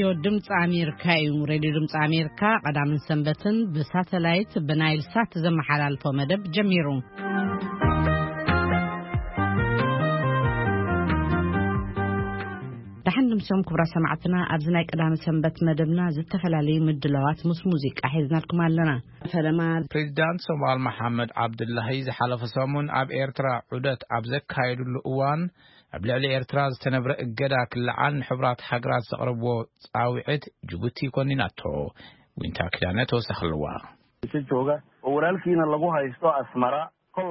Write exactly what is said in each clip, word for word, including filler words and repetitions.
راديو دمص أمريكا يوم راديو دمص أمريكا قدام سنبتن بساتلايت بنايل سات زمحلال فمدب جميرون دحن مسوم كبرى سمعتنا أبزناي قدام سنبت مدبنا زتفلالي مدلوات مس موسيقى حيزنا لكم لنا فلما بريزيدنت سومال محمد عبد الله زحلف سمون أب إيرترا عدت أبزك هايدو الأوان أبلع إيرترا زتنبر إجدا كل عن حبرات حجرات تقربوا عوعد جبتي كونيناتو وإنتا كدانتو سخلوا. سجوجا ورالكينا لجوها يستوى أسمرا.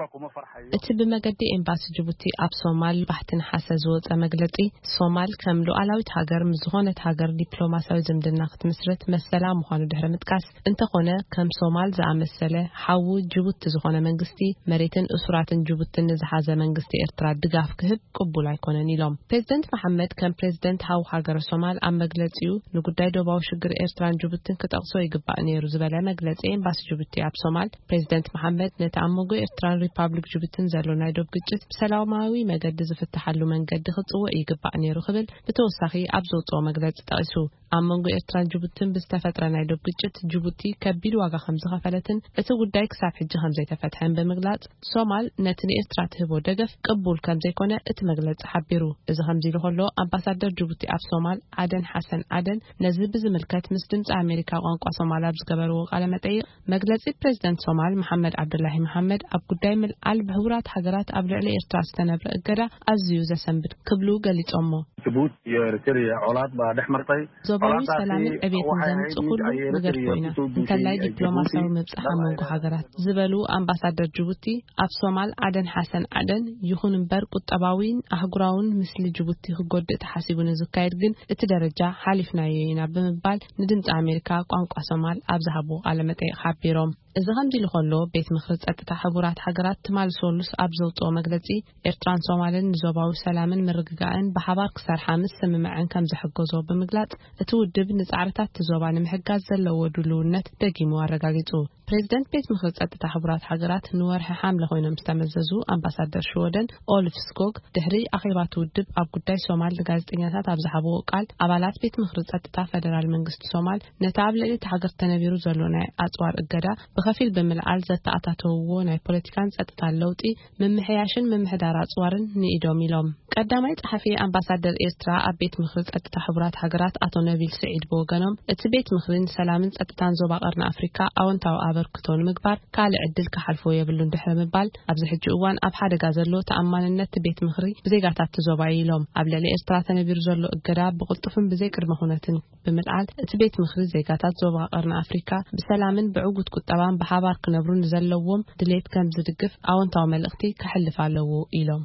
እቲ ብመገዲ ኤምባሲ ጅቡቲ ኣብ ሶማል ባህትን ሓሰ ዝወፀ መግለጺ ሶማል ከም ሉዓላዊት ሃገር ምዝኾነት ሃገር ዲፕሎማሲያዊ ዝምድና ክትምስረት መሰላ ምዃኑ ድሕሪ ምጥቃስ እንተኾነ ከም ሶማል ዝኣመሰለ ሓዊ ጅቡቲ ዝኾነ መንግስቲ መሬትን እሱራትን ጅቡቲን ዝሓዘ መንግስቲ ኤርትራ ድጋፍ ክህብ ቅቡል ኣይኮነን ኢሎም ፕሬዝደንት መሐመድ ከም ፕሬዝደንት ሓዊ ሃገር ሶማል ኣብ መግለጺኡ ንጉዳይ ዶባዊ ሽግር ኤርትራን ጅቡቲን ክጠቕሶ ይግባእ ነይሩ ዝበለ መግለጺ ኤምባሲ ጅቡቲ ኣብ ሶማል ፕሬዝደንት መሐመድ ነቲ ኣሞጎ ኤርትራ ሪፐብሊክ ጅቡቲን ዘሎ ናይ ዶብ ግጭት ብሰላማዊ መገዲ ዝፍትሓሉ መንገዲ ክጽውዕ ይግባእ ነይሩ ክብል ብተወሳኺ ኣብ ዘውፅኦ መግለጺ ጠቒሱ ኣብ መንጎ ኤርትራን ጅቡቲን ብዝተፈጥረ ናይ ዶብ ግጭት ጅቡቲ ከቢድ ዋጋ ከም ዝኸፈለትን እቲ ጉዳይ ክሳብ ሕጂ ከም ዘይተፈትሐን ብምግላጽ ሶማል ነቲ ንኤርትራ ትህቦ ደገፍ ቅቡል ከም ዘይኮነ እቲ መግለጺ ሓቢሩ እዚ ከምዚ ኢሉ ከሎ ኣምባሳደር ጅቡቲ ኣብ ሶማል ኣደን ሓሰን ኣደን ነዚ ብዝምልከት ምስ ድምፂ ኣሜሪካ ቋንቋ ሶማል ኣብ ዝገበርዎ ቃለ መጠይቅ መግለጺ ፕሬዝደንት ሶማል መሐመድ ዓብዱላሂ መሐመድ ኣብ ጉዳይ ምልዓል ብሕቡራት ሃገራት ኣብ ልዕሊ ኤርትራ ዝተነብረ እገዳ ኣዝዩ ዘሰንብድ ክብሉ ገሊጾሞ ጅቡቲ የኤርትራ ዓላት ባድሕመርታይ ዞባዊ ሰላምን ዕብየትን ዘምጽእ ኩሉ ነገር ኮይና እንተላይ ዲፕሎማሲያዊ ምብጻሕ መንጎ ሃገራት ዝበሉ ኣምባሳደር ጅቡቲ ኣብ ሶማል ኣደን ሓሰን ኣደን ይኹን እምበር ቁጠባዊን ኣህጉራውን ምስሊ ጅቡቲ ክጎድእ ተሓሲቡን ዝካየድ ግን እቲ ደረጃ ሓሊፍናዮ ኢና ብምባል ንድምፂ ኣሜሪካ ቋንቋ ሶማል ኣብ ዝሃቦ ቃለ መጠይቅ ሓቢሮም እዚ ከምዚ ኢሉ ከሎ ቤት ምክሪ ጸጥታ ሕቡራት ሃገራት ትማልሶሉስ ኣብ ዘውፅኦ መግለጺ ኤርትራን ሶማልን ዞባዊ ሰላምን ምርግጋእን ብሓባር ክሰርሓ ምስ ስምምዕን ከም ዝሕገዞ ብምግላጽ እቲ ውድብ ንጻዕርታት ዞባ ንምሕጋዝ ዘለዎ ድልውነት ደጊሙ ኣረጋጊጹ ፕሬዝደንት ቤት ምክሪ ጸጥታ ሕቡራት ሃገራት ንወርሒ ሓምለ ኮይኖም ዝተመዘዙ ኣምባሳደር ሽወደን ኦልፍ ስኮግ ድሕሪ ኣኼባት ውድብ ኣብ ጉዳይ ሶማል ጋዜጠኛታት ኣብ ዝሃብዎ ቃል ኣባላት ቤት ምክሪ ጸጥታ ፌደራል መንግስቲ ሶማል ነታ ኣብ ልዕሊ ሃገር ተነቢሩ ዘሎ ናይ ኣጽዋር እገዳ بخفيل بملعال زتأتاتو ناي بوليتيكان ጸጥታ ለውጢ መምሕያሽን መምሕዳር አጽዋርን ንኢዶም ኢሎም ቀዳማይ ጸሐፊ አምባሳደር ኤርትራ ኣብ ቤት ምክሪ ጸጥታ ሕቡራት ሃገራት አቶ ነቢል ሰዒድ በወገኖም እቲ ቤት ምክሪን ሰላምን ጸጥታን ዞባ ቀርኒ አፍሪካ ኣወንታዊ ኣበርክቶን ምግባር ካልእ ዕድል ክሓልፎ የብሉን ድሕሪ ምባል ኣብዚ ሕጂ እዋን ኣብ ሓደጋ ዘሎ ተኣማንነት ቤት ምክሪ ብዜጋታት ዞባ ኢሎም ኣብ ልዕሊ ኤርትራ ተነቢሩ ዘሎ እገዳ ብቕልጡፍን ብዘይ ቅድመ ኩነትን ብምልዓል እቲ ቤት ምክሪ ዜጋታት ዞባ ቀርኒ አፍሪካ ብሰላምን ብዕጉት ቁጠባን بحبار كنبرون زلوهم دليت كم زدقف أو انتو ملقتي كحلف على إيلهم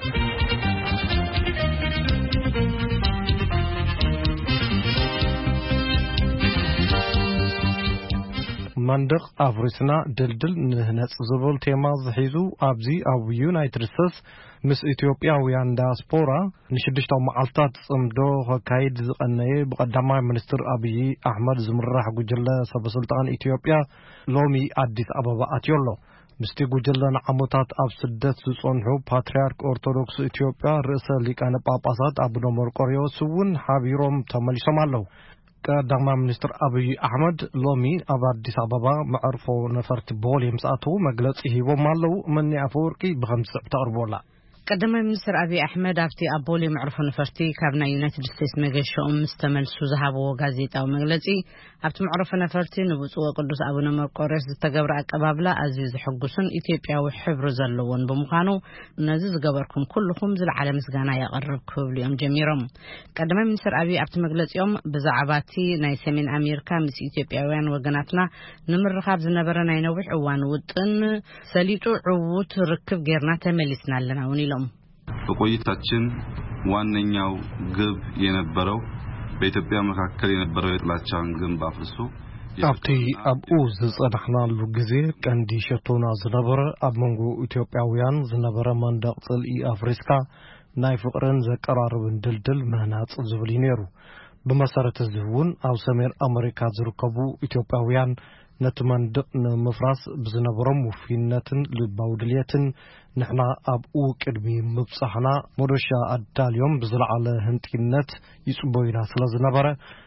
مندق أفرسنا دلدل نهنس زبول تيما زحيزو أبزي أو يونايتد ستيتس مس إثيوبيا ويان داسبورا نشدشتو معلطات صمدو هكايد زقناي بقدامي منستر أبي أحمد زمرح جوجلا سب سلطان إثيوبيا لومي أديس أبابا أتيولو مستي جوجلا نعموتات أب سدت زصنحو باتريارك أرثوذكس إثيوبيا رئيس ليقان باباسات أبو مرقريو سون حبيروم تملسو مالو قدام منستر أبي أحمد لومي أب أديس أبابا معرفو نفرت بولي مساتو مجلس هيبو مالو مني أفوركي بخمس بتقربولا قدم منستر أبي أحمد أفتي أبولي معروف نفرتي كابنا يونايتد ستيتس مجلس مستمل سوزهابو غازيتا ومجلسي أفت معروف نفرتي نبوسوا قدوس أبونا مرقوريس تجبر أكبابلا عزيز حقوسن إثيوبيا وحبر زلون بمخانو نزيز جبركم كلكم زل على مسجانا يقرب كل يوم جميرهم قدم منستر أبي أفت مجلس يوم بزعباتي نايس من أمريكا مس إثيوبيا وين وجناتنا نمر خاب زنبرنا ينوح وان وطن سليتو عوت ركب جرنا تملسنا لنا ونيل በቆይታችን ዋነኛው ግብ የነበረው በኢትዮጵያ መካከል የነበረው የጥላቻን ግንብ አፍርሶ ኣብቲ ኣብኡ ዝጸናሕናሉ ግዜ ቀንዲ ሸቶና ዝነበረ ኣብ መንጎ ኢትዮጵያውያን ዝነበረ መንደቕ ጽልኢ ኣፍሪካ ናይ ፍቕርን ዘቀራርብን ድልድል ምህናጽ ዝብል ነይሩ ብመሰረት እዚ እውን ኣብ ሰሜን ኣሜሪካ ዝርከቡ ኢትዮጵያውያን نتمندق نمفرس بزنبرم وفينتن لباودليتن نحنا أبقو كدمي مبصحنا مرشا التاليوم بزرع على هنتينت يسبوينا سلازنبرة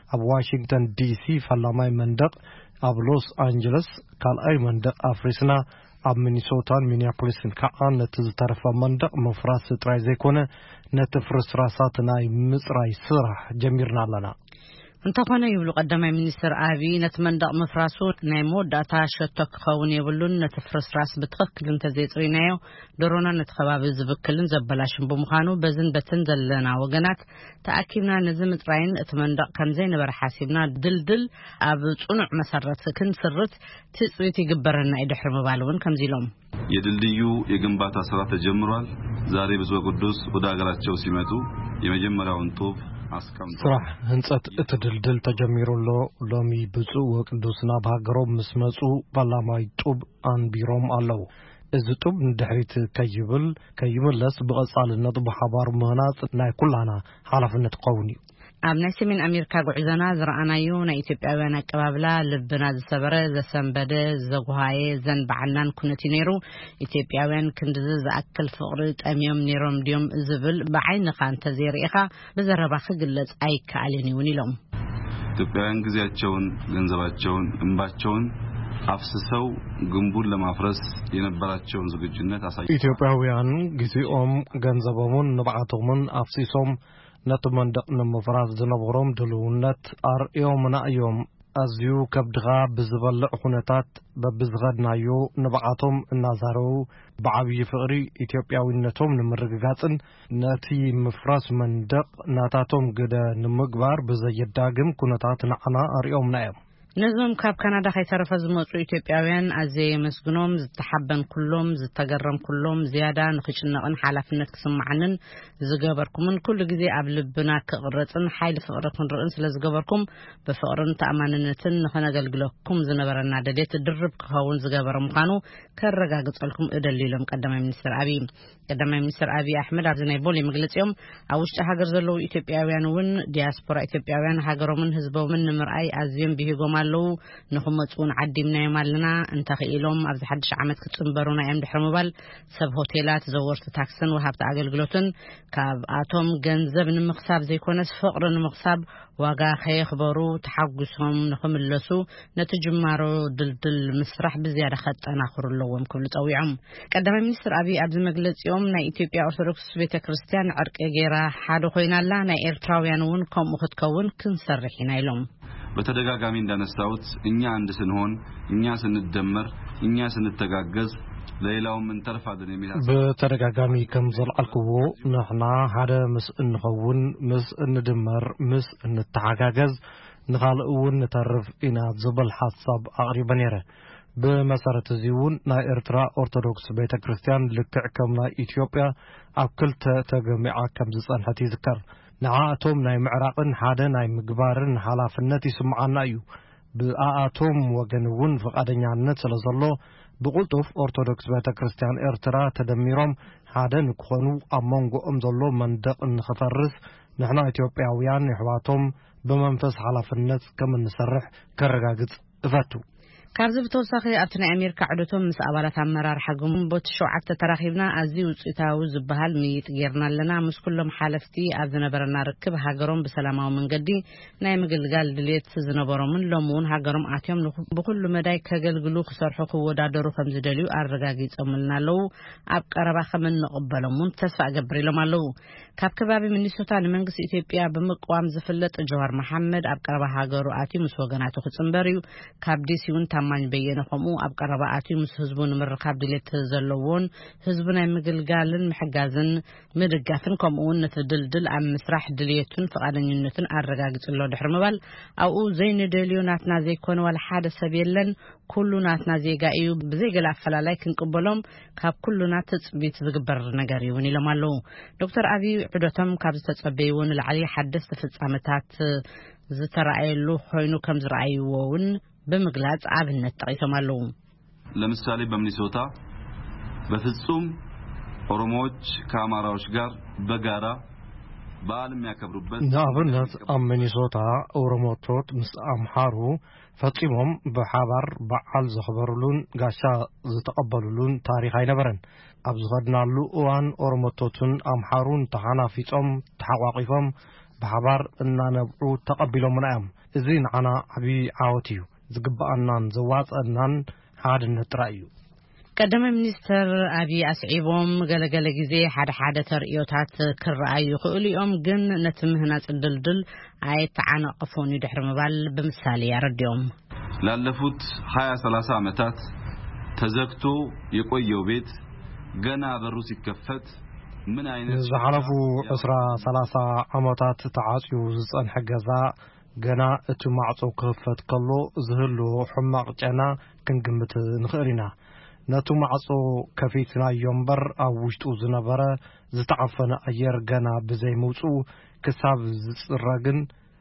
ኣብ ዋሽንግተን ዲሲ ፈላማይ መንደቕ ኣብ ሎስ አንጀለስ ካልኣይ መንደቕ ኣፍሪስና ኣብ ሚኒሶታን ሚኒያፖሊስን ከዓ ነቲ ዝተረፈ መንደቕ ምፍራስ ጥራይ ዘይኮነ ነቲ ፍርስራሳት ናይ ምጽራይ ስራሕ ጀሚርና ኣለና እንተኾነ ይብሉ ቀዳማይ ሚኒስትር አብይ ነቲ መንደቕ ምፍራሱ ናይ መወዳእታ ሸቶ ክኸውን የብሉን ነቲ ፍርስራስ ብትኽክል እንተዘይጽሪናዮ ደሮና ነቲ ከባቢ ዝብክልን ዘበላሽን ብምዃኑ በዝን በትን ዘለና ወገናት ተኣኪብና ነዚ ምጥራይን እቲ መንደቕ ከምዘይ ነበረ ሓሲብና ድልድል ኣብ ጽኑዕ መሰረት ክንስርት ትጽቢት ይግበረና ይድሕር ምባል እውን ከምዚ ኢሎም የድልድዩ የግንባታ ስራ ተጀምሯል ዛሬ ብፁዕ ቅዱስ ወደ ሀገራቸው ሲመጡ የመጀመሪያውን ጡብ ስራሕ ህንጸት እቲ ድልድል ተጀሚሩሎ ሎሚ ብፁዕ ወቅዱስና በሃገሮም ምስ መጹ ፓርላማይ ጡብ አንቢሮም ኣለዉ እዚ ጡብ ንድሕሪት ከይብል ከይምለስ ብቐጻልነት ብሓባር ምህናጽ ናይ ኩላና ሓላፍነት ክኸውን እዩ ኣብ ናይ ሰሜን ኣሜሪካ ጉዕዞና ዝረኣናዩ ናይ ኢትዮጵያውያን ኣቀባብላ ልብና ዝሰበረ ዘሰንበደ ዘጓሃየ ዘንበዓናን ኩነቲ ነይሩ ኢትዮጵያውያን ክንድዚ ዝኣክል ፍቕሪ ጠምዮም ነይሮም ድዮም ዝብል ብዓይንኻ እንተዘይርኢኻ ብዘረባ ክግለጽ ኣይከኣልን እውን ኢሎም ኢትዮጵያውያን ጊዜያቸውን ገንዘባቸውን እንባቸውን አፍስሰው ግንቡን ለማፍረስ የነበራቸውን ዝግጁነት አሳይተዋል ኢትዮጵያውያን ጊዜኦም ገንዘቦምን ንብዓቶምን አፍሲሶም ነቲ መንደቕ ንምፍራስ ዝነበሮም ድልውነት ኣርእዮምና እዮም ኣዝዩ ከብድኻ ብዝበልዕ ኩነታት በብዝኸድናዮ ንብዓቶም እናዛረቡ ብዓብዪ ፍቕሪ ኢትዮጵያዊነቶም ንምርግጋጽን ነቲ ምፍራስ መንደቕ ናታቶም ግደ ንምግባር ብዘየዳግም ኩነታት ንዓና ኣርእዮምና እዮም ነዞም ካብ ካናዳ ከይተረፈ ዝመጹ ኢትዮጵያውያን ኣዝየ መስግኖም ዝተሓበን ኩሎም ዝተገረም ኩሎም ዝያዳ ንኽጭነቕን ሓላፍነት ክስምዓንን ዝገበርኩምን ኩሉ ግዜ ኣብ ልብና ክቕረጽን ሓይሊ ፍቕሪ ክንርእን ስለ ዝገበርኩም ብፍቕርን ተኣማንነትን ንኽነገልግለኩም ዝነበረና ደሌት ድርብ ክኸውን ዝገበረ ምዃኑ ከረጋግጸልኩም እደሊ ኢሎም ቀዳማይ ሚኒስትር አብይ ቀዳማይ ሚኒስትር አብይ ኣሕመድ ኣብዚ ናይ ቦሌ መግለጺኦም ኣብ ውሽጢ ሃገር ዘለዉ ኢትዮጵያውያን እውን ዲያስፖራ ኢትዮጵያውያን ሃገሮምን ህዝቦምን ንምርኣይ ኣዝዮም ብሂጎም ኣለዉ ንኽመጹን ዓዲምናዮም ኣለና እንተኽኢሎም ኣብዚ ሓድሽ ዓመት ክጽንበሩና እዮም ድሕሪ ምባል ሰብ ሆቴላት ዘወርቲ ታክስን ወሃብቲ ኣገልግሎትን ካብ ኣቶም ገንዘብ ንምኽሳብ ዘይኮነስ ፍቕሪ ንምኽሳብ ዋጋ ከየኽበሩ ተሓጒሶም ንኽምለሱ ነቲ ጅማሮ ድልድል ምስራሕ ብዝያዳ ከጠናኽሩ ኣለዎም ክብሉ ፀዊዖም ቀዳማይ ሚኒስትር አብይ ኣብዚ መግለጺኦም ናይ ኢትዮጵያ ኦርቶዶክስ ቤተክርስቲያን ዕርቂ ጌራ ሓደ ኮይናላ ናይ ኤርትራውያን እውን ከምኡ ክትከውን ክንሰርሕ ኢና ኢሎም በተደጋጋሚ እንዳነሳውት እኛ አንድ ስንሆን እኛ ስንደመር እኛ ስንተጋገዝ ለሌላው ምን ተርፋደን የሚላስ በተደጋጋሚ ከም ዘልዓልክዎ ንሕና ሓደ ምስ እንኸውን ምስ እንደመር ምስ እንተሓጋገዝ ንኻልእ እውን ንተርፍ ኢና ዝብል ሓሳብ ኣቕሪበ ነይረ በመሰረት እዚውን ናይ ኤርትራ ኦርቶዶክስ ቤተክርስቲያን ልክዕ ከም ናይ ኢትዮጵያ ኣብ ክልተ ተገሚዓ ከም ዝጸንሐት ይዝከር ንዓኣቶም ናይ ምዕራቅን ሓደ ናይ ምግባርን ሓላፍነት ይስምዓና እዩ ብኣኣቶም ወገን እውን ፈቃደኛነት ስለዘሎ ብቁልጡፍ ኦርቶዶክስ ቤተክርስቲያን ኤርትራ ተደሚሮም ሓደ ንክኾኑ ኣብ መንጎኦም ዘሎ መንደቕ ንኽፈርስ ንሕና ኢትዮጵያውያን ኣሕዋቶም በመንፈስ ሓላፍነት ከም እንሰርሕ ከረጋግጽ እፈቱ ካብዚ ብተወሳኺ ኣብቲ ናይ ኣሜሪካ ዕደቶም ምስ ኣባላት ኣመራርሓ ግንቦት ሸውዓተ ተራኺብና ኣዝዩ ውፅኢታዊ ዝበሃል ምይይጥ ጌርና ኣለና ምስ ኩሎም ሓለፍቲ ኣብ ዝነበረና ርክብ ሃገሮም ብሰላማዊ መንገዲ ናይ ምግልጋል ድሌት ዝነበሮምን ሎሚ እውን ሃገሮም ኣትዮም ብኩሉ መዳይ ከገልግሉ ክሰርሑ ክወዳደሩ ከም ዝደልዩ ኣረጋጊፆምልና ኣለዉ ኣብ ቀረባ ከም እንቕበሎም እውን ተስፋ ገብር ኢሎም ኣለዉ ካብ ከባቢ ሚኒሶታ ንመንግስቲ ኢትዮጵያ ብምቅዋም ዝፍለጥ ጀዋር መሐመድ ኣብ ቀረባ ሃገሩ ኣትዩ ምስ ወገናቱ ክጽንበር እዩ ካብ ዲሲ እውን ታማኝ በየነ ከምኡ ኣብ ቀረባ ኣትዩ ምስ ህዝቡ ንምርካብ ድሌት ዘለዎን ህዝቡ ናይ ምግልጋልን ምሕጋዝን ምድጋፍን ከምኡውን ነቲ ድልድል ኣብ ምስራሕ ድሌቱን ፈቃደኝነቱን ኣረጋጊፅሎ ድሕሪ ምባል ኣብኡ ዘይንደልዮ ናትና ዘይኮነ ወላ ሓደ ሰብ የለን ኩሉ ናትና ዜጋ እዩ ብዘይገለ ኣፈላላይ ክንቅበሎም ካብ ኩሉና ትጽቢት ዝግበር ነገር እዩ ኢሎም ኣለዉ ዶክተር አብይ ዕዶቶም ካብ ዝተጸበይዎ ንላዕሊ ሓደስቲ ፍጻመታት ዝተራእየሉ ኮይኑ ከም ዝረኣይዎ እውን በመግለጽ አብነት ጠቂሶም ኣለዉ ለምሳሌ በሚኒሶታ በፍጹም ኦሮሞዎች ከአማራዎች ጋር በጋራ በዓል የሚያከብሩበት ንኣብነት ኣብ ሚኒሶታ ኦሮሞቶት ምስ ኣምሓሩ ፈጺሞም ብሓባር በዓል ዘኽበሩሉን ጋሻ ዝተቐበሉሉን ታሪኽ ኣይነበረን ኣብ ዝኸድናሉ እዋን ኦሮሞቶትን ኣምሓሩን ተሓናፊጾም ተሓቋቂፎም بحبار إننا نبعو تقبلوا منهم إذن عنا عبي عاوتيو زقبأنان زواز أنان حاد النترأيو قدم منستر أبي أسعيبهم قال قال جزي حد حد تريوتات كرأي خليهم جن نتمهنا الدلدل عيت عنا قفوني دحر مبال بمثالي يرديهم لالفوت حياة ثلاثة عمتات تزكتو يقويو بيت جنا بروس كفت من عين زعلفوا أسرة ثلاثة عمتات تعاطيو زن حجزا جنا اتمعصو كفت كلو زهلو حماق جنا كنجمت نخيرنا نتو معصو كفيتنا يومبر أو وشتو زنبرة زتعفنا أير جنا بزي موسو كساب زراجن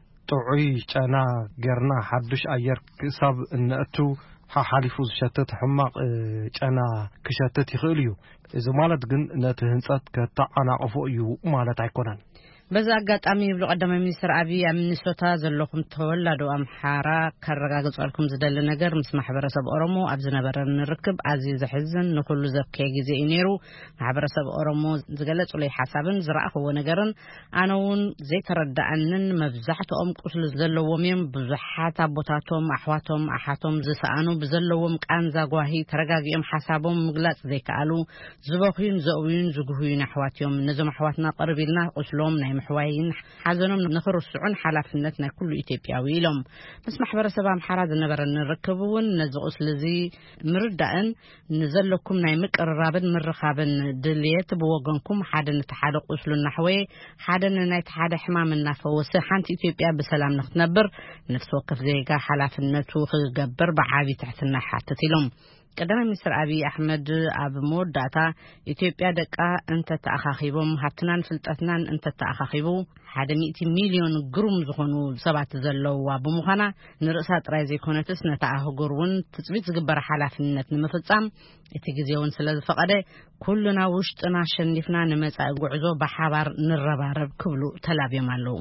تعي جنا جرنا حدش أير كساب نتو حالفوز شتت حماق جنا كشتت يخليو إذا مالت جن نتهنسات كتعنا أفويو مالت عيكونان بز أقدامي بلو قدام منستر أبي منسوتا زلكم تولدوا أمحارا كرجاء لكم زدل نجر مسمح برسب أورمو أبزنا برن نركب عزيز حزن نقول زبكي جزء إنيرو مع برسب أورمو زجلت ولي حسابن زرعه ونجرن أنا ون زي ترد أنن مفزحت أم كسل زلوا ميم بزحات بطاتهم أحواتهم أحاتهم زسانو بزلوا مكان زجواهي ترجع يوم حسابهم مجلس زي كالو زباقين زوين زجوهين أحواتهم نزم أحواتنا قرب لنا أسلوم نعم محوين حزنهم نخر السعون حلافنتنا كل إثيوبياوي لهم مسمح برسبام حراد النبر نركبون نزقس لذي مردان نزل لكم نعمك الرابد من رخابن دليت بوجنكم حدا نتحدق أسل النحوي حدا نتحدق حمام النفوس حانت إثيوبيا بسلام نختنبر نفس وقف زيقا حلافنتو خجبر بعابي تحت النحات تلهم قدام مصر أبي أحمد أبو مود داتا إثيوبيا دقا أنت تأخاخيبهم هاتنان فلتأثنان أنت تأخاخيبو حدا مئتي مليون قرم زخونو سبعة زلو وابو مخانا نرأسات رايزي كونتس نتاعه قرون تثبيت زقبر حلافنت نمفتسام اتجزيون سلاد فقده كلنا وشتنا شنفنا نمسا قعزو بحابار نربارب كبلو تلابي مالو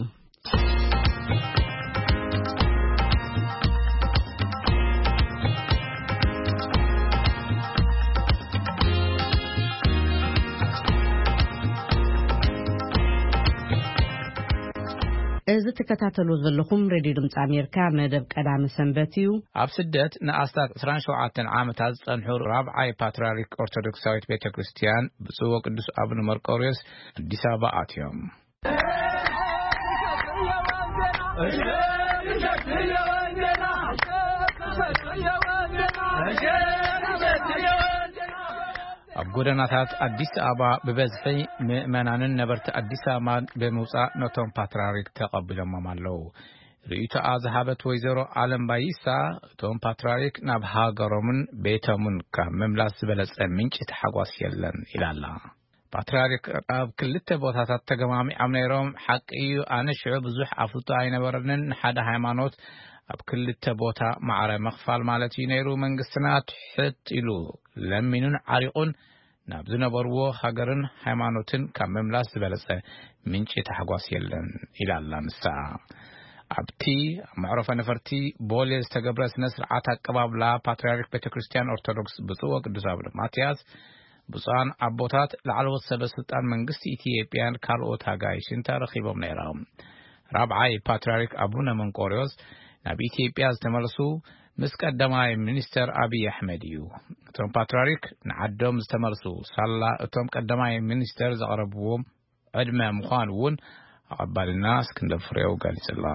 إذا تكتاتلو زلكم راديو دمص أمريكا مدب قدام سنبتيو ኣብ ስደት ንኣስታት عشرين وسبعة ዓመታት ዝጸንሑ ራብዓይ ፓትርያርክ ኦርቶዶክሳዊት ቤተክርስትያን ብጽዋ ቅዱስ አቡነ መርቆሬዎስ አዲስ አበባ ኣትዮም ኣብ ጎደናታት አዲስ አበባ በበዝሒ ምእመናንን ነበርቲ አዲስ አበባ በመውጻእ ነቶም ፓትርያርክ ተቀብለውም ኣለው ርእይቶ ኣዝሃበት ወይዘሮ ዓለም ባይሳ ቶም ፓትርያርክ ናብ ሃገሮምን ቤቶምን ከመምላስ ዝበለጸ ምንጭ ተሓጓስ የለን ኢላላ ፓትርያርክ ኣብ ክልተ ቦታታት ተገማሚዖም ነይሮም ሓቂዩ ኣነ ሽዑ ብዙሕ ኣፍልጦ ኣይነበረንን ሓደ ሃይማኖት ኣብ ክልተ ቦታ ማዕረ መኽፋል ማለት እዩ ነይሩ መንግስትና ትሕት ኢሉ ለሚኑን ዓሪቁን ናብ ዝነበርዎ ሃገርን ሃይማኖትን ካብ መምላስ ዝበለጸ ምንጭ ተሓጓስ የለን ኢላላ ንሳ ኣብቲ ማዕረፈ ነፈርቲ ቦሌ ዝተገብረ ስነ ስርዓት ኣቀባብላ ፓትርያርክ ቤተክርስትያን ኦርቶዶክስ ብፁዕ ወቅዱስ አቡነ ማትያስ ብፁዓን ኣቦታት ላዕለዎት ሰበስልጣን መንግስቲ ኢትዮጵያን ካልኦት ኣጋይሽን ተረኺቦም ነይሮም ራብዓይ ፓትርያርክ አቡነ መንቆሬዎስ ናብ ኢትዮጵያ ዝተመለሱ ምስ ቀዳማይ ሚኒስተር አብይ አሕመድ እዩ እቶም ፓትርያርክ ንዓዶም ዝተመለሱ ሳላ እቶም ቀዳማይ ሚኒስተር ዘቕረብዎም ዕድመ ምዃን እውን ኣባልና እስክንድር ፍሬው ገልጸላ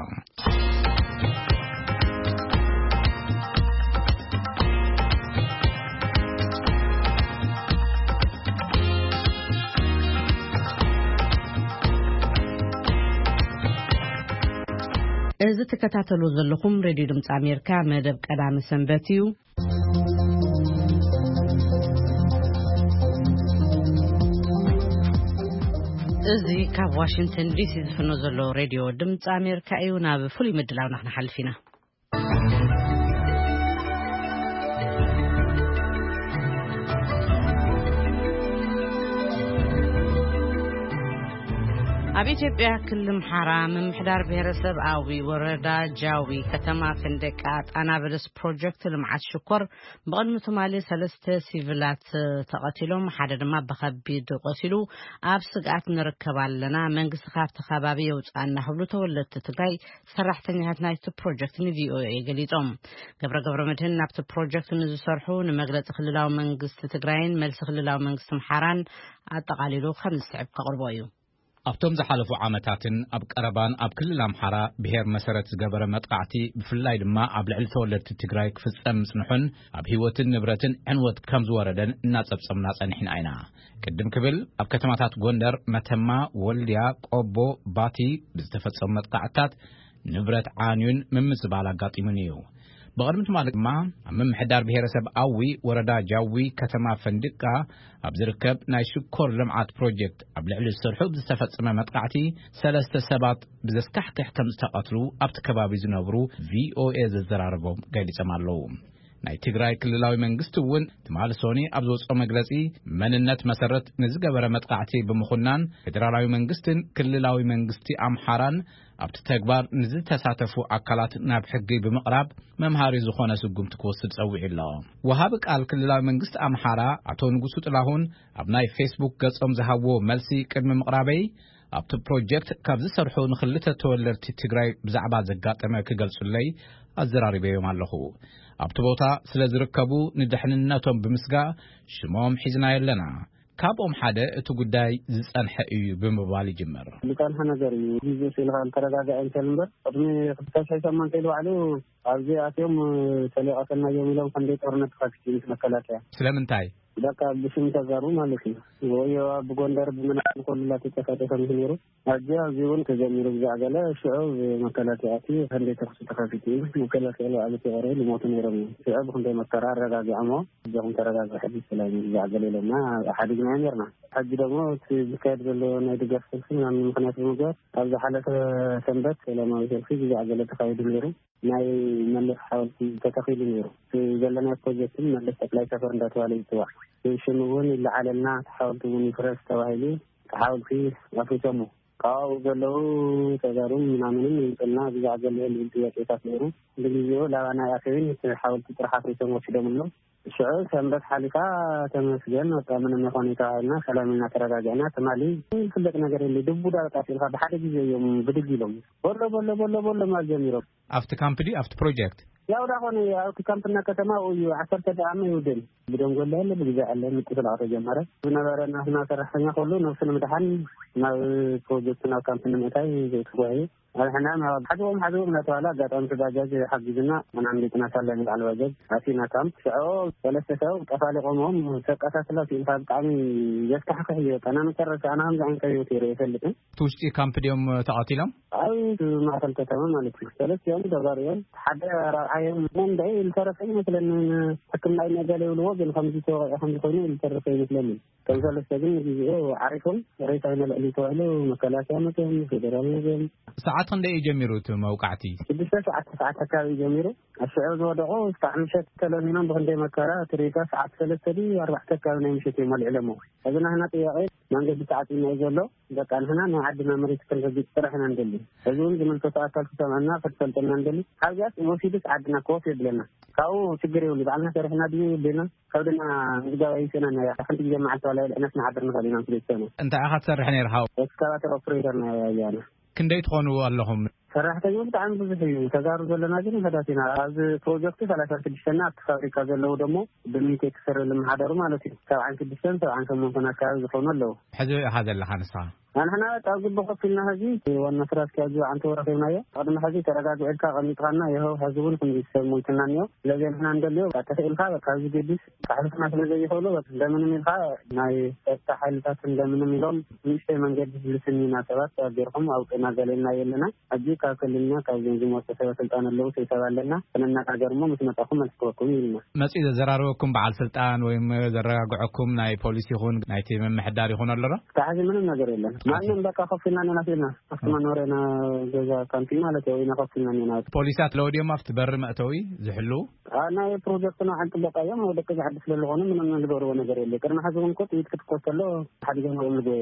إذا تكتاتلو زلكم راديو دمص أمريكا مدب قدام سنبتيو إذا كاب واشنطن دي سي زفنو زلو راديو دمص أمريكا ايونا بفولي مدلاو نحن حلفينا أبي إثيوبيا كل محرام محدار بهرسب أوي وردا جاوي كتما فندقات أنا بدس بروجكت لمعات شكر بغل متمالي سلسة سيفلات تقاتلهم حدد ما بخبي قتلوا أبسقات نركب لنا منقص خاف تخابابي وتقالنا حبلو تولدت تقاي سرحتني هات نايت بروجكت نفي أوي قليتهم قبر قبر متهن نابت بروجكت نزو سرحو نمقلت خللاو منقص تقراين ملس خللاو منقص محران أتقاليلو خمس سعب قربويو أبتم زحلفوا عامتاتن أب قربان أب كل الأمحرة بهير مسارات جبر متقعتي بفلاي لما أبلع الثولة تجرايك في السم سنحن أب هيوتن نبرتن عنوت كم زوردن الناس أبصم ناس أنحن عينا قدم قبل أب كتماتات غندر متما وليا قبو باتي بستفتصم متقعتات نبرت عانيون من مزبالة قاطمونيو بغرمت مالك ما أمم حدار بهرسب أوي وردا جاوي كتما فندقة أبزركب نايشكر لمعات بروجكت أبلعلي السرحو بزستفت سما متقعتي سلسة سبات بزسكحكح كم استقاتلو أبتكبابي زنبرو في او اي ززراربهم قايلي سمالو ناي تግራይ ክልላዊ መንግስት እውን ትማል ሶኒ ኣብዞ መግለጺ መንነት መሰረት ንዝገበረ መጥቃዕቲ ብምኹናን ፌደራላዊ መንግስትን ክልላዊ መንግስቲ ኣምሓራን ኣብቲ ተግባር ንዝተሳተፉ ኣካላት ናብ ሕጊ ብምቕራብ መምሃሪ ዝኾነ ስጉምቲ ክወስድ ጸዊዕ ኣሎ ወሃብ ቃል ክልላዊ መንግስት ኣምሓራ ኣቶ ንጉሱ ጥላሁን ኣብ ናይ ፌስቡክ ገጾም ዝሃብዎ መልሲ ቅድሚ ምቕራበይ ኣብቲ ፕሮጀክት ካብ ዝሰርሑ ንኽልተ ተወለድቲ ትግራይ ብዛዕባ ዘጋጠመ ክገልጹለይ ኣዘራሪበዮም ኣለኹ ኣብቲ ቦታ ስለ ዝርከቡ ንድሕንነቶም ብምስጋእ ሽሞም ሒዝና የለና ካብኦም ሓደ እቲ ጉዳይ ዝጸንሐ እዩ ብምባል ይጅመር ልቃን ነገር እዩ ጊዜ ስለኻን ተረጋጋዕ እንተልምበር ቅድሚ ክልተ ሸሞንተ ይልዋዕሉ ኣብዚ ኣትዮም ተለቃተልና እዮም ኢሎም ክንደይ ጦርነት ተኻፊት መከላከያ ስለምንታይ በቃ ብስም ተጋሩ ማለት ነው ወይ በጎንደር በመናን ኮላተ ተፈተፈ ምንይሩ አጃ ዚውን ተጀምሩ ብዛገለ ሽዑ መከላከያቲ ክንደይ ተክሱ ተኻፊት መከላከያ አለተ ወሬ ለሞት ነይሮም ሽዑ ክንደይ መከራ ረጋጋዕሞ ጀኹም ተረጋጋዕ ሐዲስ ሰላም ብዛገለ ለና አሐድግና ነርና حج دمو تذكر له ندقف فينا من مكانات المجار هذا حالة سنبت لما يصير في جزء عجلة تخيل الميرو ناي ملف حاول تتخيل الميرو في جلنا بروجكت ملف تكلاي سفر نداتو عليه توا في شنوون اللي على الناس حاول توني فرس تواهيلي تحاول فيه وفي تمو قاو قالوا تجارون من عملين يقولنا جزء عجلة اللي انتوا تتخيلوا بيجيو لا أنا أخيرين تحاول تطرح في تمو شدة منه شعور سنبت حالكا تمسجن وتأمن مخانيكا عنا سلامنا ترجعنا تمالي كل نجار اللي دبوا دارت أصلها بحاجة زي يوم بدقيلهم بولا بولا بولا بولا ما جميرو after company after project يا وداخوني يا كامبنا كتما وعشرة دعم يودن بدون قول له بجزء الله نتصل على جمرة ونبرنا هنا ترحنا كله نفس المدحن ما بروجكتنا كامبنا متاعي زي كويه احنا ما حدهم حدهم نتوالا قطعن تباجاج حقنا من عندنا سلم على الوجه عطينا كم شعو ثلاث ساعات تفالقهم سقطا ثلاث انفاق عمي يستحق هي انا مكرت انا هم عن كيوتير يفلقن توشتي كامبديوم تعاطيلهم اي ما فهمت تمام مالك ثلاث يوم دباريون حدا راعيهم من داي الفرقين مثلا حكمنا ان قالوا له وجه خمسة خمسة قانون الفرقين مثلا كان ثلاث سنين عارفهم ريتنا اللي توالوا مكالات مثلا فيدراليزم ساعات خنده يجمروا موقعتي سدسة ساعات ساعات كاوي يجمروا الشعور وضعوا استعمشت كلامنا بغندي مكارا تريكا ساعات ثلاثة دي أربعة كاوي نمشي في مال علمه هذا هنا تياعي ما نقدر ساعات ما يجلو إذا كان هنا نعدنا مريض كل جديد ترى ندلي هذول زمن ساعات كلامنا فتلتنا ندلي حاجات وفيدس عدنا كوفي بلنا كاو تجري واللي بعدنا ترحنا دي بينا كودنا نجاوي سنة يا أخي أنت جماعة ولا الناس نعبرنا خلينا في السنة أنت أخذ سرحني رحاو إسكالاتر أوبريترنا يا جانا كنديت خونوا اللهم ሰራሕተኞች በጣም ብዙ ነው ተጋሩ ዘለና ግን ፈዳሲና አዝ ፕሮጀክት ሰላሳ ስድስት እና ፋብሪካ ዘለው ደግሞ በሚቴክ ሰር ለማህደሩ ማለት ነው ሰብዓ ስድስት ሰብዓ ስምንት አካባቢ ዝኾኑ አለው ሕዚ هذا اللي حنسا أنا تعجب بخفينا هذه والنصرات كأجوا عن تورا في مايا قدنا هذه ترجعوا إلك قميطنا يهو هزون كن يسمون تنانيو لازم إحنا ندليو كتسأل خا كازي جديس كحلف ما تلزق يخلو دائما من خا ناي تحل تاسن دائما من لهم مش من جد لسنين ناسبات بيرهم أو كنا زلنا يلنا أجي كأكلنا كازي جموع تسوى سلطان اللو سيسوى لنا فننا كجرمو مش نتأخم نسكوكم يلنا مسئلة زراركم بعد سلطان ويم زراركم ناي بوليسي هون ناي تيم محداري هون اللرا تعزي من النجار يلنا ما أنا بقى خفينا ننافينا أصلا نورنا جزء كانتين على توي نخفينا نناف بوليسات لو ديما في تبر مأتوي زحلو أنا بروجكتنا عن تبقى يوم وده كذا حدث للغنم من النجار ونجار اللي كنا حزون كنت يتكتب له حد جمع ونجار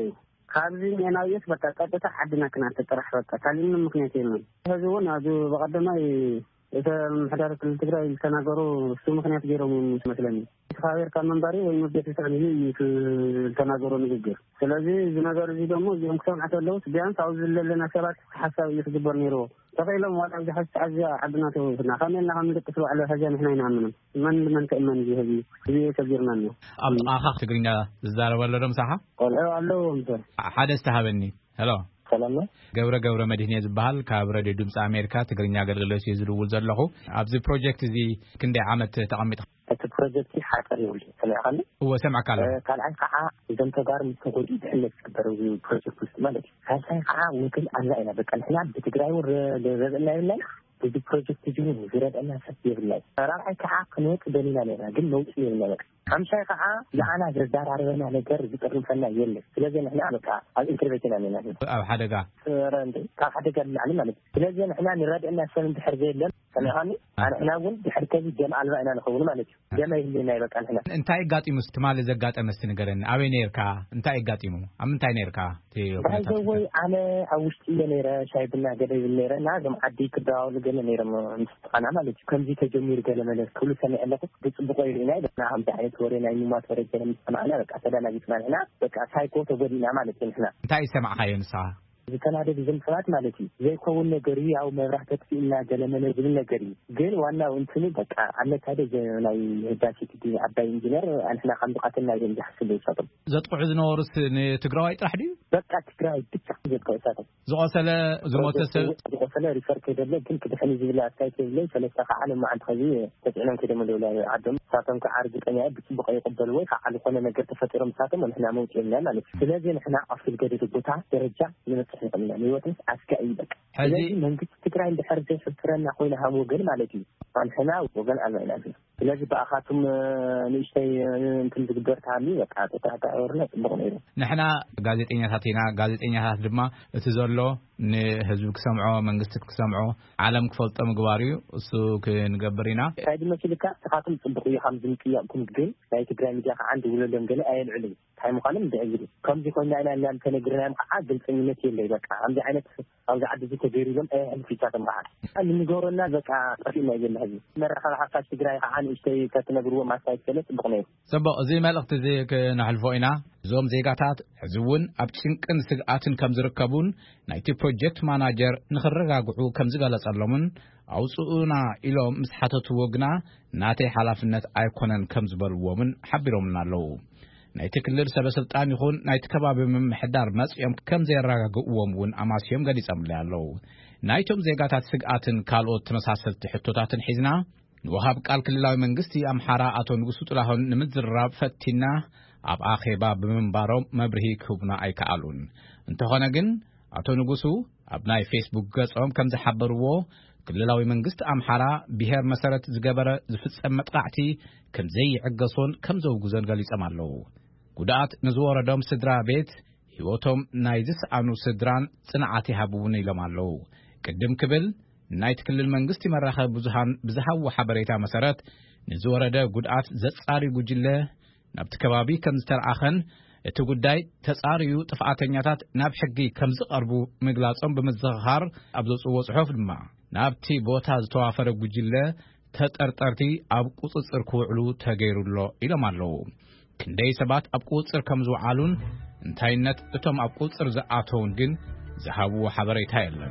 خالدين أنا يثبت قد تحدنا كنا تطرح بقى كلمنا مكنيتين هذا هو هذا بقدمه إذا محدارة التجربة التناظروا سو مكنيات جيرهم مثلاً خير كان منبري ويمدت ثانيه في التناظر نجير ስለዚህ ዝናገር እዚ ደግሞ ዝምክሰን አተለው ቢያንስ አውዝ ለለና ሰባት ሐሳብ ይስግበር ነይሮ ተፈይለም ወጣ ሐሳብ አዚያ አድናቶ እና ከመና ከመን ተጥሎ على هجان احنا ينامن من من تأمن به هذه هي كبيرنا ነው አኻ ትግርኛ ዝዛረበለዶም ሳሓ ቆልዑ አለው እንተ ሓደ ዝተሃበኒ ሄሎ ሰላም ገብረ ገብረ መድህን ዝባሃል ካብ ሬድዮ ድምጽ አሜሪካ ትግርኛ አገልግሎት ይዝርውል ዘለኹ ኣብዚ ፕሮጀክት እዚ ክንደይ ዓመት ተቐሚጥ እቲ ፕሮጀክት ሓቀር ይውል ሰማዕካለ هو سمع كلام ካልኣይ ከዓ እዞም ተጋር ምስተጎዲ ድሕነት ዝግበረው ፕሮጀክት ውስጥ ማለት ካልኣይ ከዓ ወክል ኣላ ኢና በቃ ንሕና ብትግራይ ወር ዘዘና ይብላል ብዙ ፕሮጀክት ጅኑ ዝረዳና ሰፊ ይብላል ራብዓይ ከዓ ክንወጥ ደሊና ነና ግን መውጽ ይብላል በቃ ሓምሻይ ከዓ ለዓና ዘዳራረበና ነገር ዝቀርብፈና የለ ስለዚህ ንሕና በቃ ኣብ ኢንተርቬንሽን ኣለና ኣብ ሓደጋ ረንዴ ካብ ሓደጋ ልዓሊ ማለት ስለዚህ ንሕና ንረዳና ሰብ እንድሕር ዘየለን ሰማዕኒ ኣንሕና እውን ድሕር ከዚ ደም ኣልባ ኢና ንኸውን ማለት እዩ ደም ይህልና ይበቃ ንሕና እንታይ ጋጢሙስ ትማል ዘጋጠመስ ንገረኒ ኣበይ ነርካ እንታይ ጋጢሙ ኣብ ምንታይ ነርካ ወይ ኣነ ኣብ ውሽጢ ነረ ሻይ ቡና ገደይ ነረ እና ዞም ዓዲ ክዳውሉ ገለ ነረም ምስተኻና ማለት እዩ ከምዚ ተጀሚር ገለ መለስ ኩሉ ሰሚዕ ኣለኩ ብፅቡቅ ኢልና ደና ኣምታ ዓይነት ወሬ ናይ ኒማት ወሬ ገለ ምስተማዕና በቃ ተዳላጊት ማለትና በቃ ሳይኮ ተጎዲና ማለት እዩ ንሕና እንታይ ሰማዕካዮ ንስኻ ዝተናደ ቢዝም ፍራት ማለት እዩ ዘይኮውን ነገር ያው መብራህት ተጥፊና ገለመለ ዝብል ነገር እዩ ግን ዋናው እንትኑ በቃ አለታደ ናይ ህዳሴ ቲቪ አባይ ኢንጂነር አንተና ከምዝቃተልና ይደም ዝሐስብ ይሰጥ ዘጥቁዕ ዝነበሩስ ንትግራይ ጥራሕ ድዩ በቃ ትግራይ ብቻ ዘጥቁዕ ይሰጥ ዝቆሰለ ዝሞተሰ ዝቆሰለ ሪፈር ከደለ ግን ክድሕኒ ዝብል አስተያየት ይብል ሰለስተ ከዓ ለማዓንት ከዚ ተጽዕኖም ከደመለ ላይ አደም ሳቶም ከዓርግጠኛ ብጽቡቅ ይቀበል ወይ ከዓ ለኮነ ነገር ተፈጥሮም ሳቶም ንሕና መውጭ የለን ማለት ስለዚህ ንሕና አፍል ገደድ ቦታ ደረጃ ለመጽ ይቀምና ለወጥስ አስካይ በቃ ስለዚህ መንግስት ትግራይ እንደፈርጀ ፍትረና ኮይና ሃሞ ገል ማለት እዩ አንተና ወገን አልባይና ስለዚህ በአኻቱም ንሽተይ እንትን ዝግበር ታሚ በቃ ተታታወርና ጽቡቅ ነው ንሕና ጋዜጠኛታትና ጋዜጠኛታት ድማ እቲ ዘሎ ንህዝብ ክሰምዖ መንግስት ክሰምዖ ዓለም ክፈልጦ ምግባር እዩ እሱ ክንገብርና ሳይድ መችልካ ተኻቱም ጽቡቅ እዩ ከም ዝምጥያቅኩም ግን ናይ ትግራይ ሚድያ ከዓ አንድ ውለለም ገለ አይልዕል ታይ ምዃንም እንደይግሩ ከምዚ ኮይና ኢና እናን ተነግርናም ከዓ ግልጽኝነት የለይ በቃ አንድ አይነት አውዛ አዲስ ተገሪሎም አይ አንፊታተም በቃ እንግሮና በቃ ጠፊና ይገለህ መረኸብ ሓፋሽ ትግራይ ከዓ ንሽተይ ከተነግርዎ ማሳይት ከለ ጽቡቅ ነው ጽቡቅ እዚ መልእክት እዚ ክናሕልፎ ኢና ዞም ዜጋታት ሕዝውን ኣብ ጭንቅን ስግኣትን ከም ዝርከቡን ናይቲ ፕሮጀክት ማናጀር ንኽረጋግዑ ከም ዝገለጸሎምን ኣውጽኡና ኢሎም ምስ ሓተትዎ ግና ናተይ ሓላፍነት ኣይኮነን ከም ዝበልዎምን ሓቢሮምና ኣለዉ ናይቲ ክልል ሰበስልጣን ይኹን ናይቲ ከባቢ ምምሕዳር መጽኦም ከም ዘረጋግዕዎም እውን ኣማስዮም ገሊጾምለ ኣለዉ ናይቶም ዜጋታት ስግኣትን ካልኦት ተመሳሰልቲ ሕቶታትን ሒዝና ንወሃብ ቃል ክልላዊ መንግስቲ ኣምሓራ ኣቶ ንጉሱ ጥላሁን ንምዝራብ ፈቲና ኣብ ኣኼባ ብምንባሮም መብርሂ ክህቡና ኣይከኣሉን እንተኾነ ግን ኣቶ ንጉሱ ኣብ ናይ ፌስቡክ ገጾም ከም ዝሓበርዎ ክልላዊ መንግስቲ ኣምሓራ ብሄር መሰረት ዝገበረ ዝፍጸም መጥቃዕቲ ከም ዘይዕገሶን ከም ዘውግዞን ገሊጾም ኣለዉ ጉድኣት ንዝወረዶም ስድራ ቤት ህይወቶም ናይ ዝሰኣኑ ስድራን ጽንዓት ይሃቡውን ኢሎም ኣለዉ ቅድም ክብል ናይቲ ክልል መንግስቲ መራኸቢ ብዙሃን ብዝሃቡ ሓበሬታ መሰረት ንዝወረደ ጉድኣት ዘጻሪ ጉጅለ ናብቲ ከባቢ ከም ዝተረኣኸን እቲ ጉዳይ ተጻሪዩ ጥፍኣተኛታት ናብ ሕጊ ከም ዝቐርቡ ምግላጾም ብምዝኽኻር ኣብ ዘጽውዎ ጽሑፍ ድማ ናብቲ ቦታ ዝተዋፈረ ጉጅለ ተጠርጠርቲ ኣብ ቁጽጽር ክውዕሉ ተገይሩሎ ኢሎም ኣለዉ ክንደይ ሰባት ኣብ ቁጽጽር ከም ዝውዓሉን እንታይነት እቶም ኣብ ቁጽጽር ዝኣተውን ግን ዝሃብዎ ሓበሬታ የለን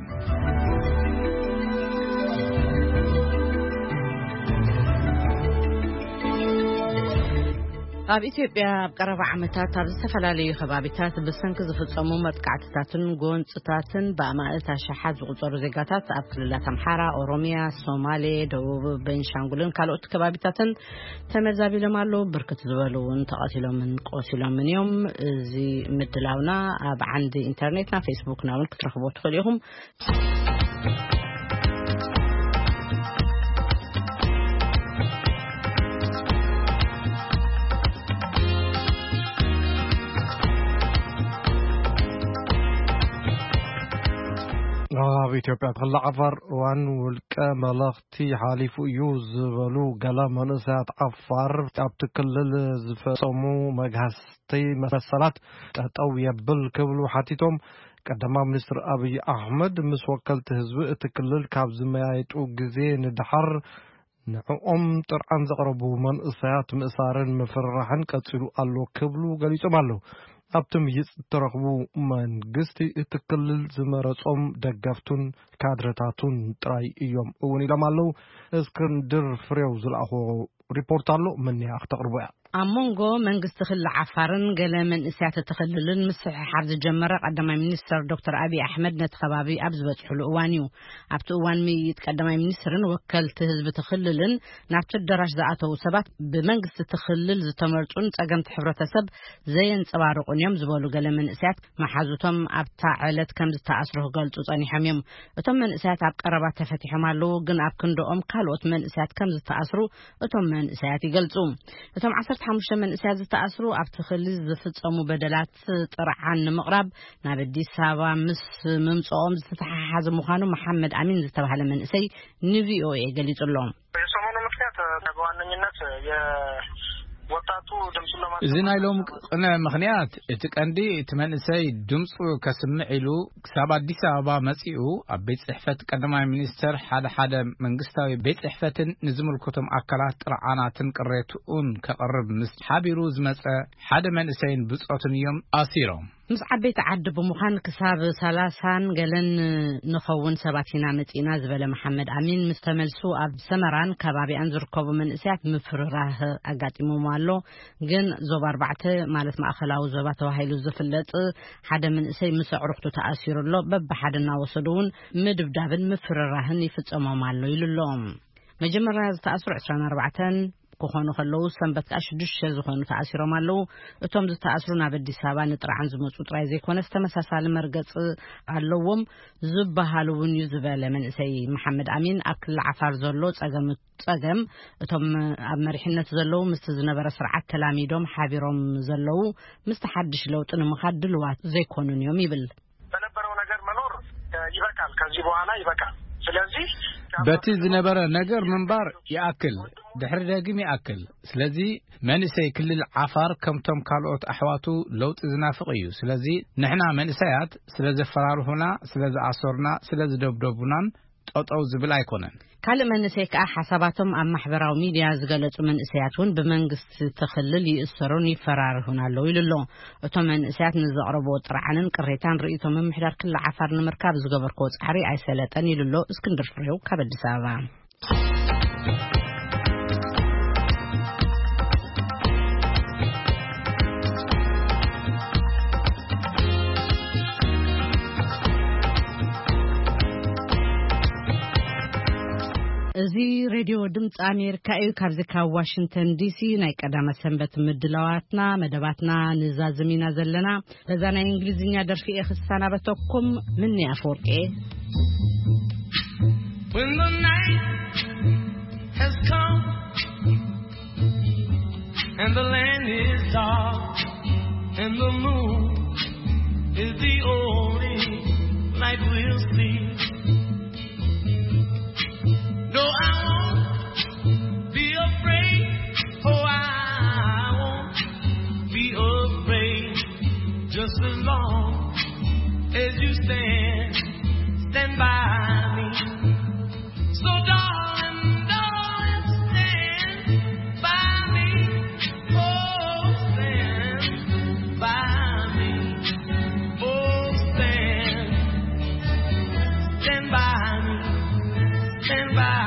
ኣብ ኢትዮጵያ ኣብ ቀረባ ዓመታት ኣብ ዝተፈላለዩ ከባቢታት ብሰንኪ ዝፍጸሙ መጥቃዕትታትን ጎንጽታትን ብኣማእት ኣሽሓት ዝቑጸሩ ዜጋታት ኣብ ክልላት ኣምሓራ፣ ኦሮሚያ፣ ሶማሌ፣ ደቡብ ቤንሻንጉልን ካልኦት ከባቢታትን ተመዛቢሎም ኣለዉ ብርክት ዝበሉ እውን ተቐቲሎምን ቆሲሎምን እዮም እዚ ምድላውና ኣብ ዓንዲ ኢንተርኔትና ፌስቡክና እውን ክትረኽቦ ትኽእሉ ኢኹም ኣብ ኢትዮጵያ ክልል ዓፋር እዋን ውልቀ መልእኽቲ ሓሊፉ እዩ ዝበሉ ገለ መንእሰያት ዓፋር ኣብቲ ክልል ዝፈጸሙ መግሃስቲ መሰላት ጠጠው የብል ክብሉ ሓቲቶም ቀዳማይ ሚኒስትር አብይ አህመድ ምስ ወከልቲ ህዝቢ እቲ ክልል ካብ ዝመያየጡ ግዜ ንድሓር ንዕኦም ጥርዓን ዘቕረቡ መንእሰያት ምእሳርን ምፍራሕን ቀፂሉ ኣሎ ክብሉ ገሊጾም ኣለዉ። ኣብቶም ይዝተረኽቡ መንግስቲ እቲ ክልል ዝመረጾም ደገፍቱን ካድረታቱን ጥራይ እዮም እውን ኢሎም ኣለዉ። እስክንድር ፍሬው ዝለኣኾ ሪፖርት ኣሎ መን ያኽተቕርቡ ያ ኣሞንጎ መንግስቲ ክልል ዓፋርን ገለ መንእሰያት ተኸልልን ምስሕሓር ዝጀመረ ቀዳማይ ሚኒስትር ዶክተር አብይ አሕመድ ነቲ ከባቢ ኣብ ዝበፅሕሉ እዋን እዩ። ኣብቲ እዋን ምይይጥ ቀዳማይ ሚኒስትርን ወከልቲ ህዝቢ ተኽልልን ናብቲ ኣዳራሽ ዝኣተው ሰባት ብመንግስቲ ተኽልል ዝተመርጹን ጸገምቲ ሕብረተሰብ ዘየንጸባርቑን እዮም ዝበሉ ገለ መንእሰያት መሓዙቶም ኣብታ ዕለት ከም ዝተኣስሩ ገልጹ ጸኒሖም እዮም። እቶም መንእሰያት ኣብ ቀረባ ተፈቲሖም ኣለዉ፣ ግን ኣብ ክንደኦም ካልኦት መንእሰያት ከም ዝተኣስሩ እቶም መንእሰያት ይገልጹ። እቶም ዓሰርተ ሓሙሽተ መንእሰያት ዝተኣስሩ ኣብቲ ክልል ዝፍጸሙ በደላት ጥርዓን ንምቕራብ ናብ አዲስ አበባ ምስ ምምጽኦም ዝተተሓሓዘ ምዃኑ መሐመድ አሚን ዝተባሃለ መንእሰይ ንቪኦኤ ገሊጹሎም። የሰሞኑ ምክንያት በዋነኝነት ወጣቱ ድምፁ ለማስ እዚ ናይ ሎም ቅነ ምክንያት እቲ ቀንዲ እቲ መንእሰይ ድምፁ ከስምዕ ኢሉ ክሳብ አዲስ አበባ መጺኡ ኣብ ቤት ጽሕፈት ቀዳማይ ሚኒስትር ሓደ ሓደ መንግስታዊ ቤት ጽሕፈትን ንዝምልከቶም አካላት ጥርዓናትን ቅሬቱን ከቅርብ ምስ ሓቢሩ ዝመጸ ሓደ መንእሰይን ብጾትን እዮም ኣሲሮም። ምስ ዓበይቲ ዓዲ ብምዃን ክሳብ ሰላሳን ገለን ንኸውን ሰባት ኢና መጺና ዝበለ መሐመድ አሚን ምስ ተመልሱ ኣብ ሰመራን ከባቢያን ዝርከቡ መንእሰያት ምፍርራህ ኣጋጢሞም ኣሎ። ግን ዞባ ኣርባዕተ ማለት ማእኸላዊ ዞባ ተባሂሉ ዝፍለጥ ሓደ መንእሰይ ምስ ኣዕሩኽቱ ተኣሲሩ ኣሎ። በብሓደ እናወሰዱውን ምድብዳብን ምፍርራህን ይፍጸሞም ኣሎ ኢሉሎም። መጀመርያ ዝተኣስሩ عشرين أربعة كخونو خلو سنبت أشدش زخونو تأثيرهم علو أتوم ذو تأثيرنا بدي سبعة نطرح عن زموت وترازي كون استمساسال مرقص علوهم زبها لون يزبال من سي محمد أمين أكل عفار زلو تأجم تأجم أتوم مريحنا زلو مستزنا برا سرعة تلاميدهم حابيرهم زلو مستحدش لو تنمخدلوات زي كونون يوم يبل. بنبرو نجار منور يبكال كذبوا أنا يبكال. باتي زنبرة نجر منبر يأكل دحر داقم يأكل سلازي منسي كل العفار كم تم كالوت أحواتو لوت إذنا فقيو سلازي نحنا منسيات سلازي فرار هنا سلازي عصرنا سلازي دبدبنان أو زبل أيقونن كل منسيك حساباتهم أم محبراو ميديا زغلت منسياتون بمنغست تخلل يسرون فرار هنا لو يلو أتو منسيات نزقربو طرعنن قريتان رئيتهم من محضر كل عفار نمركاب زغبر قوت حري أي سلطان يلو اسكندر فريو كبد سابا زي راديو دمت أمريكا إيو كابزكا واشنطن دي سي ناي قدامة سنبت مدلواتنا مدباتنا نزازمينا زلنا لزانا إنجليزينيا درفي إخستانا بتوكم مني أفورك إيه When the night has come and the land is dark and the moon is the only light we'll see. No, I won't be afraid. Oh, I won't be afraid. Just as long as you stand, stand by me. So, darling, darling, stand by me. Oh, stand by me. Oh, stand, stand by me. Stand by.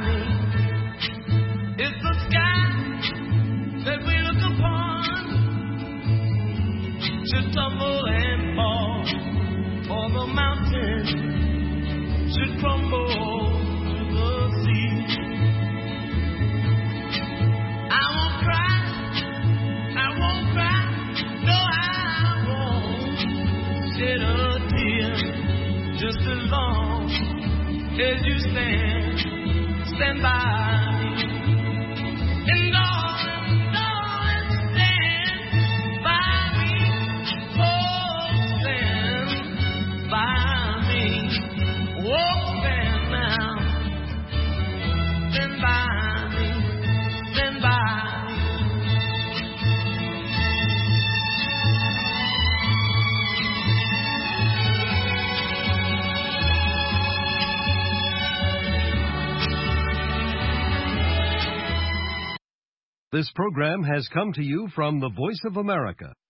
Tumble and fall, or the mountain should crumble to the sea. I won't cry, I won't cry, no I won't shed a tear. Just as long as you stand, stand by me. And darling, darling, stand by me. Oh, stand by me. Whoa. This program has come to you from the Voice of America,